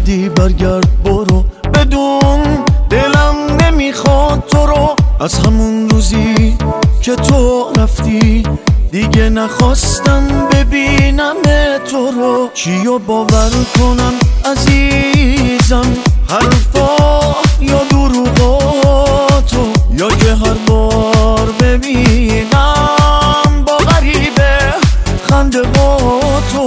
اومدی برگرد برو، بدون دلم نمیخواد تو رو. از همون روزی که تو رفتی دیگه نخواستم ببینم تو رو. چیو باور کنم عزیزم، حرفا یا دروغاتو، یا که هر بار ببینم با غریبه خنده با تو.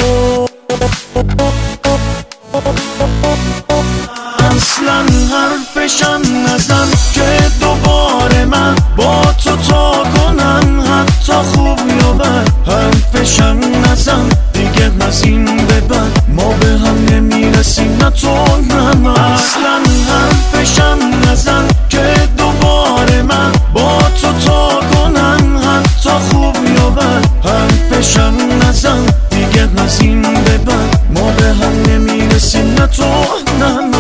اصلا حرفشم نزن که دوباره من با تو تا کنم، حتی خوب یا بد. حرفشم نزن دیگه از این به بعد ما به هم نمیرسیم، نه تو نه من. اصلا حرفشم نزن که دوباره من با تو تا کنم، حتی خوب یا بد. حرفشم نزن دیگه از این به بعد ما به هم نمیرسیم، نه تو نه من.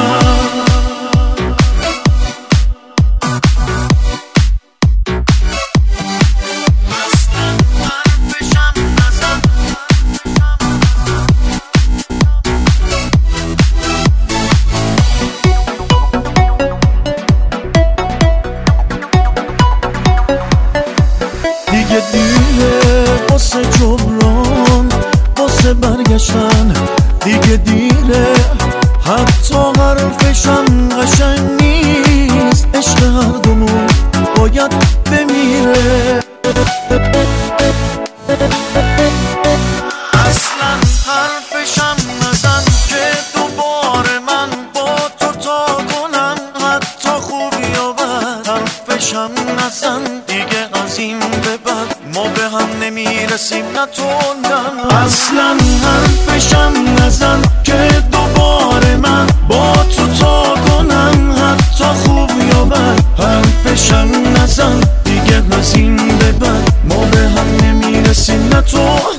دیگه دیره واسه جبران، واسه برگشتن دیگه دیره. حتی حرفشم قشنگ نیست، عشق هر دومون باید بمیره. اصلا حرفشم نزن که دوباره من با تو تا کنم، حتی خوبی یا بد. حرفشم نزن دیگه از این به بعد ما به هم نمیرسیم، نه تو نه. اصلا حرفشم نزن که دوباره من با تو تا کنم، حتی خوب یا بد. حرفشم نزن دیگه از این به بعد ما به هم نمیرسیم، نه تو